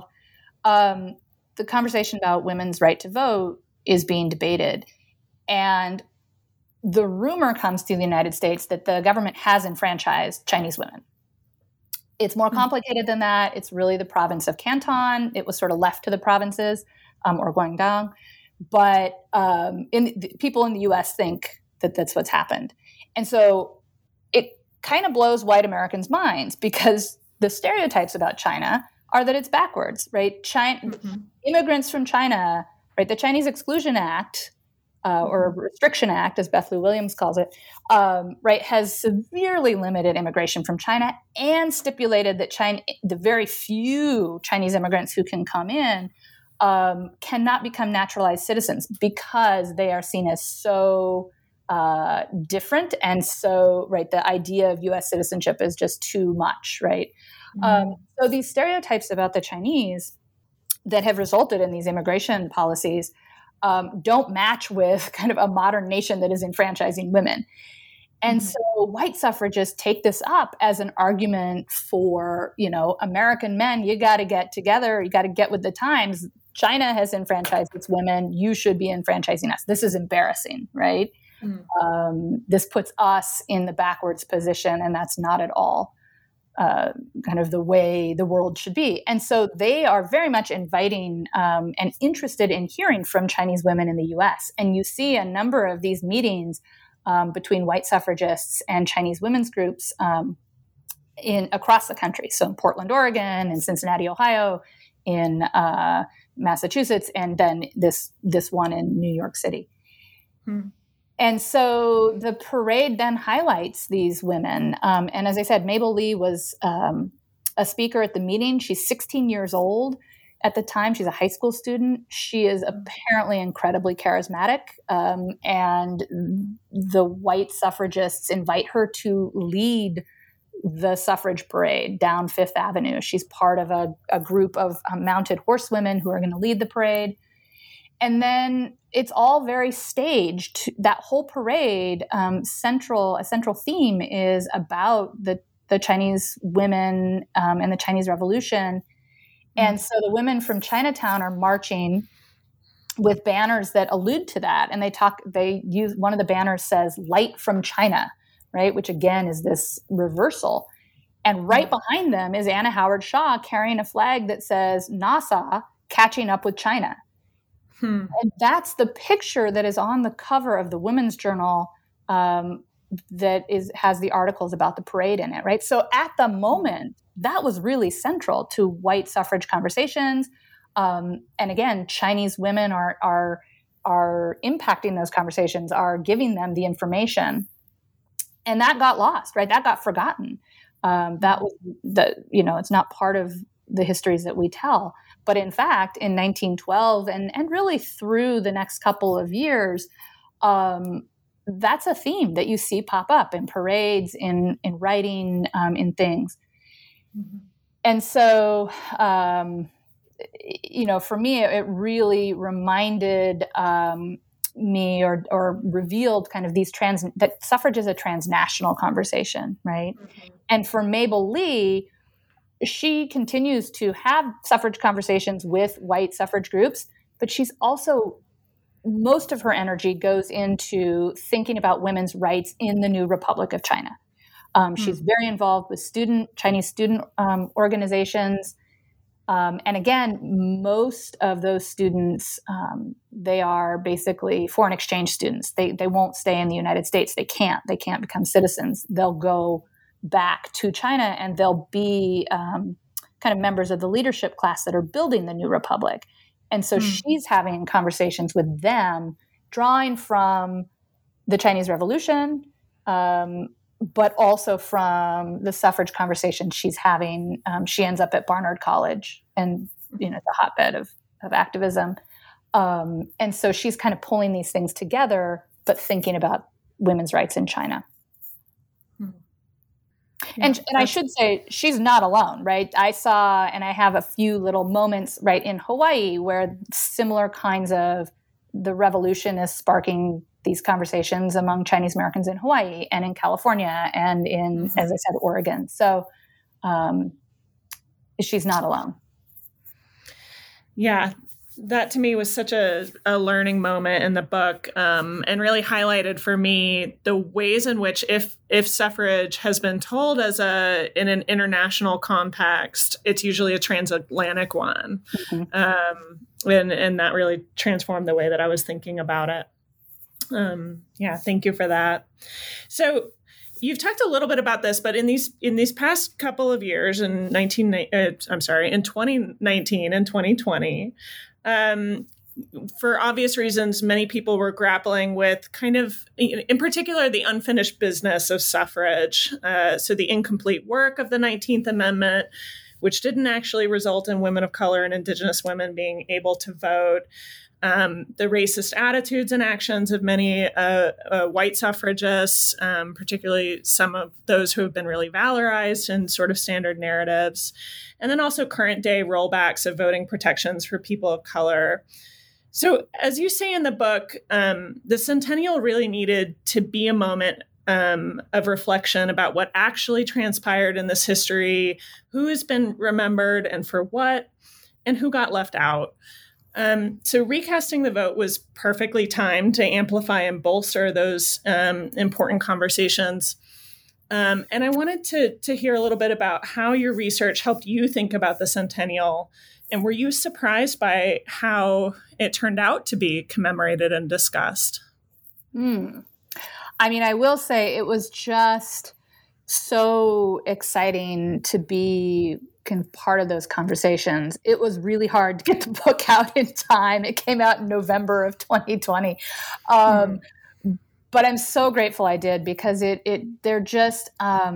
the conversation about women's right to vote is being debated. And the rumor comes to the United States that the government has enfranchised Chinese women. It's more complicated than that. It's really the province of Canton. It was sort of left to the provinces or Guangdong. But people in the U.S. think that that's what's happened. And so it kind of blows white Americans' minds because the stereotypes about China are that it's backwards, right? Immigrants from China, right? The Chinese Exclusion Act, or Restriction Act, as Beth Lou Williams calls it, right, has severely limited immigration from China and stipulated that the very few Chinese immigrants who can come in cannot become naturalized citizens because they are seen as so different. And so, right, the idea of U.S. citizenship is just too much, right? So these stereotypes about the Chinese that have resulted in these immigration policies don't match with kind of a modern nation that is enfranchising women. And so white suffragists take this up as an argument for, American men, you got to get together, you got to get with the times. China has enfranchised its women, you should be enfranchising us. This is embarrassing, right? This puts us in the backwards position, and that's not at all kind of the way the world should be. And so they are very much inviting and interested in hearing from Chinese women in the U.S. And you see a number of these meetings between white suffragists and Chinese women's groups across the country. So in Portland, Oregon, in Cincinnati, Ohio, in Massachusetts, and then this one in New York City. And so the parade then highlights these women. And as I said, Mabel Lee was a speaker at the meeting. She's 16 years old at the time. She's a high school student. She is apparently incredibly charismatic. And the white suffragists invite her to lead the suffrage parade down Fifth Avenue. She's part of a group of mounted horsewomen who are going to lead the parade. And then it's all very staged. That whole parade, a central theme is about the Chinese women and the Chinese Revolution. And so the women from Chinatown are marching with banners that allude to that. And they use, one of the banners says, "Light from China," right? Which again is this reversal. And right behind them is Anna Howard Shaw carrying a flag that says, "NASA catching up with China." And that's the picture that is on the cover of the Women's Journal has the articles about the parade in it, right? So at the moment, that was really central to white suffrage conversations. And again, Chinese women are impacting those conversations, are giving them the information. And that got lost, right? That got forgotten. That was it's not part of the histories that we tell. But in fact, in 1912 and really through the next couple of years, that's a theme that you see pop up in parades, in writing, in things. Mm-hmm. And so, for me, it really reminded me or revealed kind of that suffrage is a transnational conversation, right? Mm-hmm. And for Mabel Lee, she continues to have suffrage conversations with white suffrage groups, but she's also, most of her energy goes into thinking about women's rights in the new Republic of China. She's very involved with Chinese student organizations. And again, most of those students, they are basically foreign exchange students. They won't stay in the United States. They can't become citizens. They'll go back to China and they'll be kind of members of the leadership class that are building the new republic. And so she's having conversations with them, drawing from the Chinese Revolution, but also from the suffrage conversation she's having. She ends up at Barnard College and, the hotbed of activism. And so she's kind of pulling these things together, but thinking about women's rights in China. Yeah, and I should say she's not alone, right? I saw, and I have a few little moments right in Hawaii where similar kinds of the revolution is sparking these conversations among Chinese Americans in Hawaii and in California and in, as I said, Oregon. So she's not alone. Yeah. That to me was such a learning moment in the book, and really highlighted for me the ways in which if suffrage has been told as in an international context, it's usually a transatlantic one. Mm-hmm. And that really transformed the way that I was thinking about it. Thank you for that. So you've talked a little bit about this, but in these past couple of years, in 2019 and 2020, for obvious reasons, many people were grappling with kind of, in particular, the unfinished business of suffrage. So the incomplete work of the 19th Amendment, which didn't actually result in women of color and Indigenous women being able to vote. The racist attitudes and actions of many white suffragists, particularly some of those who have been really valorized in sort of standard narratives, and then also current day rollbacks of voting protections for people of color. So as you say in the book, the centennial really needed to be a moment of reflection about what actually transpired in this history, who has been remembered and for what, and who got left out. So recasting the vote was perfectly timed to amplify and bolster those important conversations. And I wanted to hear a little bit about how your research helped you think about the centennial. And were you surprised by how it turned out to be commemorated and discussed? I mean, I will say it was just so exciting to be part of those conversations. It was really hard to get the book out in time. It came out in November of 2020. But I'm so grateful I did, because they're just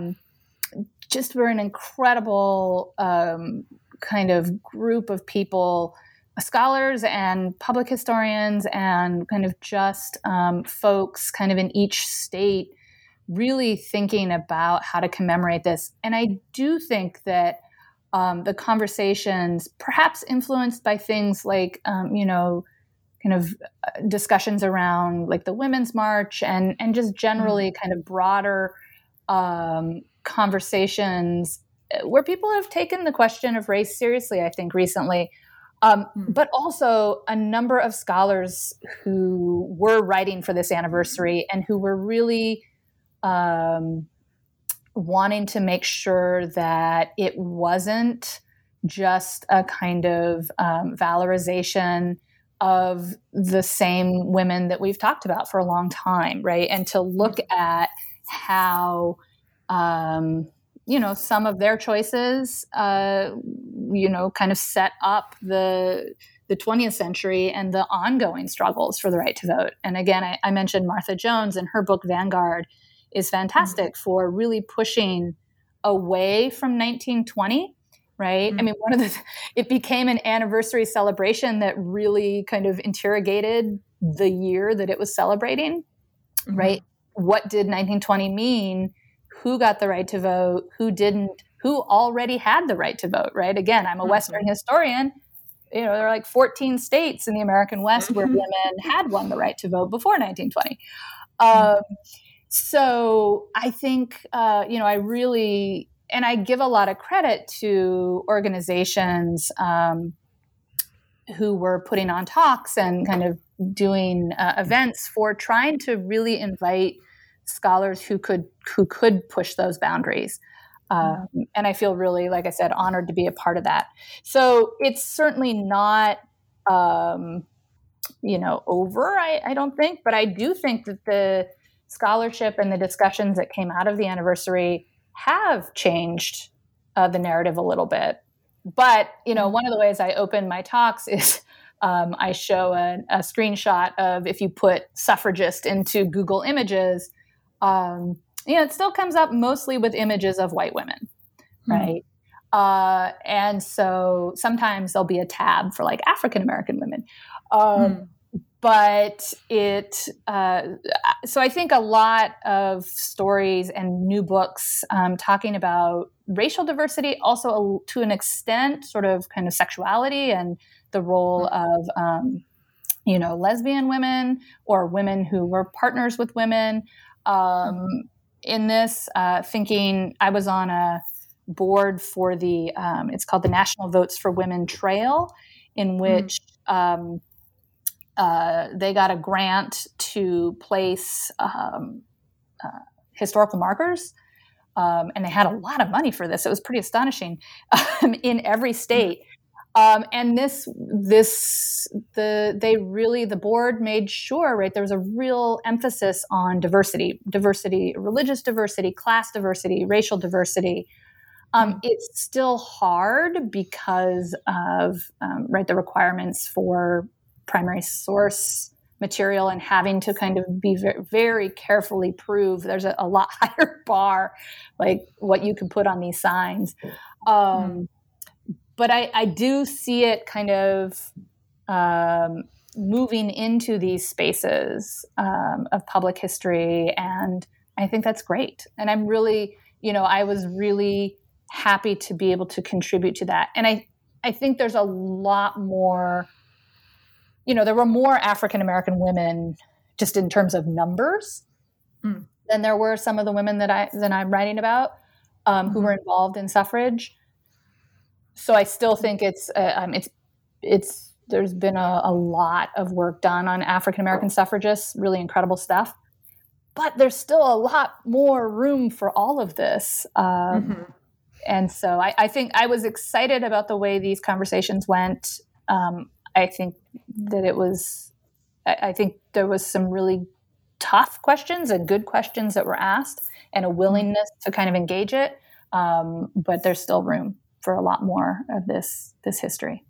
were an incredible kind of group of people, scholars and public historians and kind of just folks kind of in each state really thinking about how to commemorate this. And I do think that the conversations, perhaps influenced by things like, kind of discussions around like the Women's March and just generally kind of broader conversations where people have taken the question of race seriously, I think, recently. But also a number of scholars who were writing for this anniversary and who were really wanting to make sure that it wasn't just a kind of valorization of the same women that we've talked about for a long time, right? And to look at how, some of their choices, kind of set up the 20th century and the ongoing struggles for the right to vote. And again, I mentioned Martha Jones, and her book Vanguard is fantastic for really pushing away from 1920, right? I mean, it became an anniversary celebration that really kind of interrogated the year that it was celebrating, right? What did 1920 mean? Who got the right to vote? Who didn't? Who already had the right to vote, right? Again, I'm a Western historian. There are like 14 states in the American West where women had won the right to vote before 1920. So I think, I really, and I give a lot of credit to organizations who were putting on talks and kind of doing events for trying to really invite scholars who could push those boundaries. And I feel really, like I said, honored to be a part of that. So it's certainly not, over, I don't think, but I do think that the scholarship and the discussions that came out of the anniversary have changed the narrative a little bit. But, one of the ways I open my talks is I show a screenshot of if you put suffragist into Google Images, it still comes up mostly with images of white women, right? And so sometimes there'll be a tab for like African-American women. But so I think a lot of stories and new books talking about racial diversity, also to an extent, sort of kind of sexuality and the role of, lesbian women or women who were partners with women. In this, thinking, I was on a board for it's called the National Votes for Women Trail, in which they got a grant to place historical markers, and they had a lot of money for this. It was pretty astonishing in every state. And the board made sure, right, there was a real emphasis on diversity, religious diversity, class diversity, racial diversity. It's still hard because of, the requirements for primary source material and having to kind of be very, very carefully prove there's a lot higher bar, like what you can put on these signs. But I do see it kind of moving into these spaces of public history. And I think that's great. And I'm really, I was really happy to be able to contribute to that. And I think there's a lot more, there were more African-American women just in terms of numbers than there were some of the women that I'm writing about who were involved in suffrage. So I still think there's been a lot of work done on African-American suffragists, really incredible stuff, but there's still a lot more room for all of this. And so I think I was excited about the way these conversations went. I think that I think there was some really tough questions and good questions that were asked and a willingness to kind of engage it. But there's still room for a lot more of this history.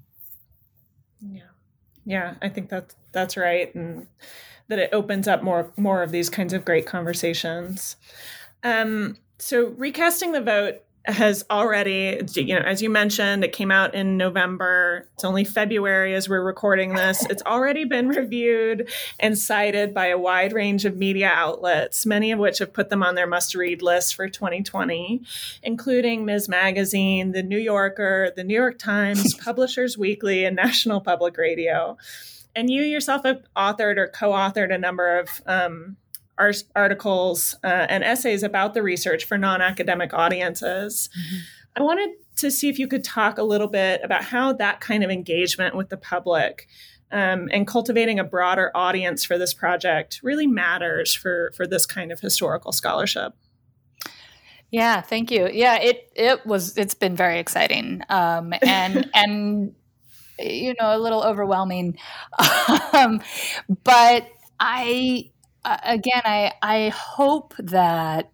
Yeah, I think that's right, and that it opens up more of these kinds of great conversations. So recasting the vote has already, as you mentioned, it came out in November. It's only February as we're recording this. It's already been reviewed and cited by a wide range of media outlets, many of which have put them on their must-read list for 2020, including Ms. Magazine, The New Yorker, The New York Times, Publishers Weekly, and National Public Radio. And you yourself have authored or co-authored a number of articles and essays about the research for non-academic audiences. I wanted to see if you could talk a little bit about how that kind of engagement with the public and cultivating a broader audience for this project really matters for this kind of historical scholarship. Yeah, thank you. Yeah, it's been very exciting and a little overwhelming, but again, I hope that,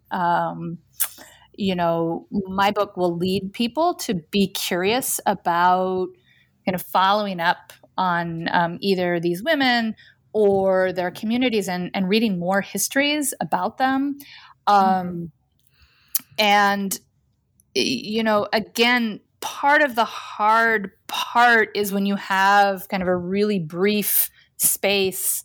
my book will lead people to be curious about kind of following up on either these women or their communities and reading more histories about them. And, again, part of the hard part is when you have kind of a really brief space.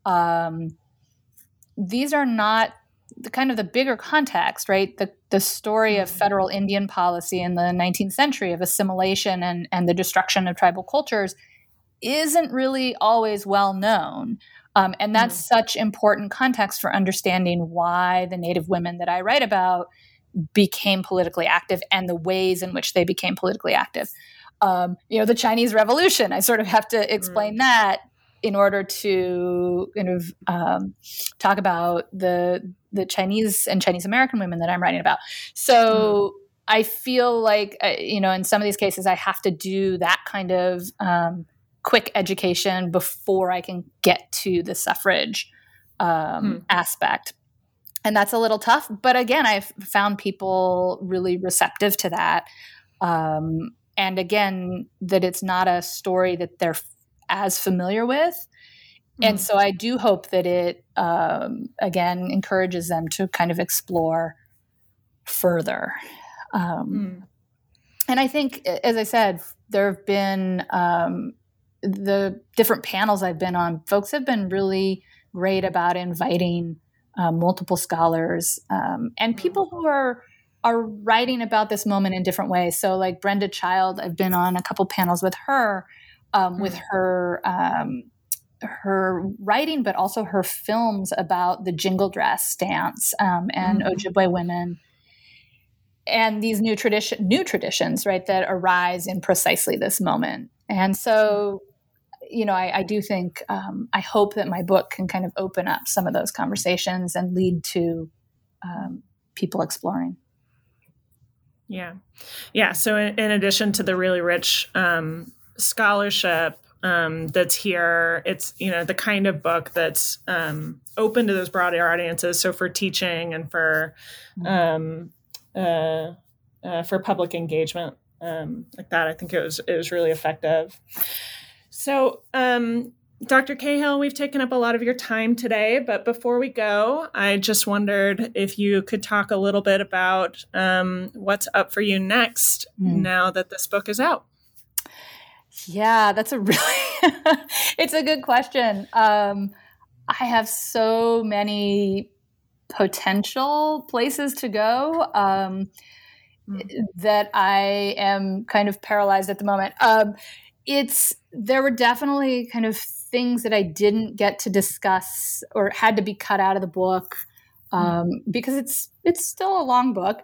These are not the kind of the bigger context, right? The story of federal Indian policy in the 19th century of assimilation and the destruction of tribal cultures isn't really always well known. And that's such important context for understanding why the Native women that I write about became politically active and the ways in which they became politically active. The Chinese Revolution, I sort of have to explain that in order to kind of talk about the Chinese and Chinese American women that I'm writing about. So I feel like, in some of these cases, I have to do that kind of quick education before I can get to the suffrage aspect. And that's a little tough. But again, I've found people really receptive to that. And again, that it's not a story that they're as familiar with. And so I do hope that it, again, encourages them to kind of explore further. And I think, as I said, there have been the different panels I've been on, folks have been really great about inviting multiple scholars and people who are writing about this moment in different ways. So like Brenda Child, I've been on a couple panels with her, with her writing, but also her films about the jingle dress dance and Ojibwe women, and these new traditions, right, that arise in precisely this moment. And so, I do think, I hope that my book can kind of open up some of those conversations and lead to people exploring. Yeah. So in addition to the really rich scholarship that's here, it's, the kind of book that's open to those broader audiences. So for teaching and for public engagement like that, I think it was really effective. So, Dr. Cahill, we've taken up a lot of your time today, but before we go, I just wondered if you could talk a little bit about what's up for you next now that this book is out. Yeah, that's it's a good question. I have so many potential places to go that I am kind of paralyzed at the moment. There were definitely kind of things that I didn't get to discuss or had to be cut out of the book because it's still a long book.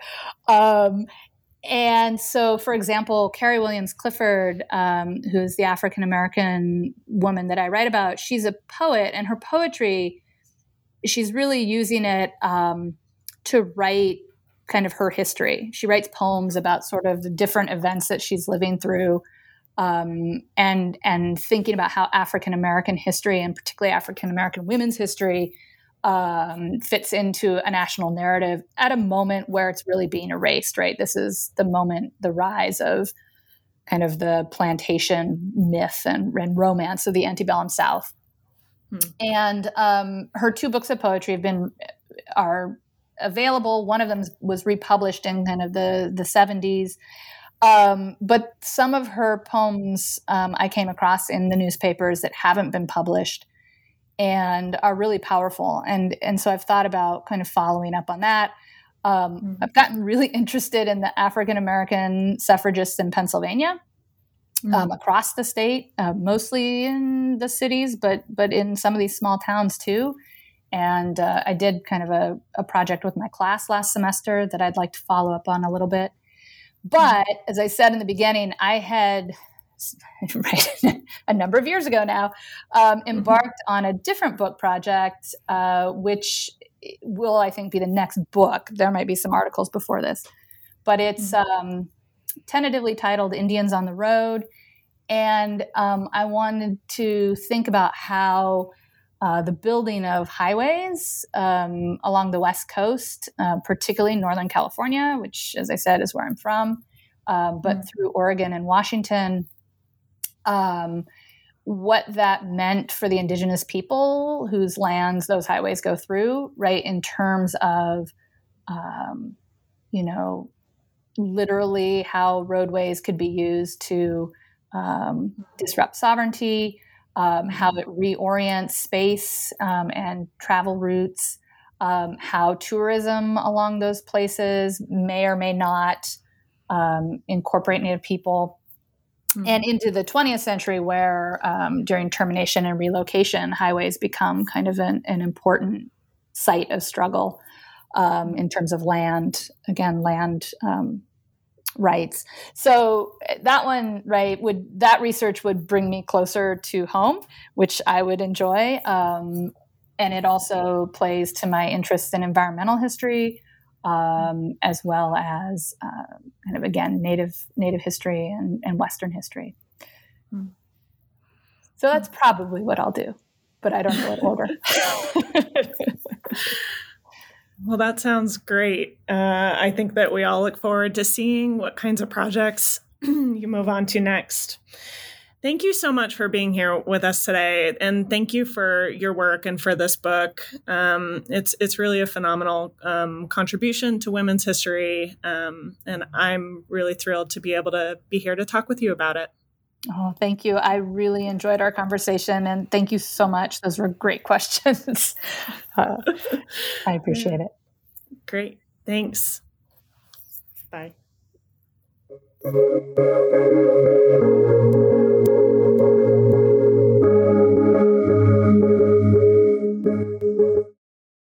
And so, for example, Carrie Williams Clifford, who's the African-American woman that I write about, she's a poet, and her poetry, she's really using it to write kind of her history. She writes poems about sort of the different events that she's living through, and thinking about how African-American history, and particularly African-American women's history, fits into a national narrative at a moment where it's really being erased, right? This is the moment, the rise of kind of the plantation myth and romance of the antebellum South. And her two books of poetry are available. One of them was republished in kind of the 70s. But some of her poems I came across in the newspapers that haven't been published and are really powerful. And so I've thought about kind of following up on that. I've gotten really interested in the African-American suffragists in Pennsylvania, across the state, mostly in the cities, but in some of these small towns too. And I did kind of a project with my class last semester that I'd like to follow up on a little bit. But as I said in the beginning, I had, a number of years ago now, embarked on a different book project, which will, I think, be the next book. There might be some articles before this. But it's tentatively titled Indians on the Road. And I wanted to think about how the building of highways along the West Coast, particularly Northern California, which, as I said, is where I'm from, but through Oregon and Washington. What that meant for the indigenous people whose lands those highways go through, right, in terms of, literally how roadways could be used to disrupt sovereignty, how it reorients space and travel routes, how tourism along those places may or may not incorporate Native people. And into the 20th century, where during termination and relocation, highways become kind of an important site of struggle in terms of land rights. So that one, right, that research would bring me closer to home, which I would enjoy. And it also plays to my interests in environmental history, as well as kind of, again, Native history and Western history. So that's probably what I'll do, but I don't know what order. Well, that sounds great. I think that we all look forward to seeing what kinds of projects you move on to next. Thank you so much for being here with us today. And thank you for your work and for this book. It's really a phenomenal contribution to women's history. And I'm really thrilled to be able to be here to talk with you about it. Oh, thank you. I really enjoyed our conversation, and thank you so much. Those were great questions. I appreciate it. Great. Thanks. Bye.